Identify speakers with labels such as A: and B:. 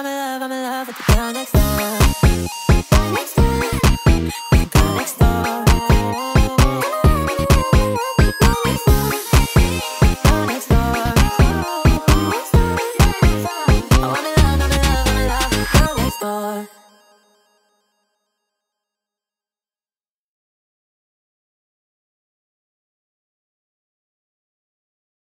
A: I'm in love with the girl next door. Next door, with the girl next door. Girl next door. Oh, I'm in love with the girl next door.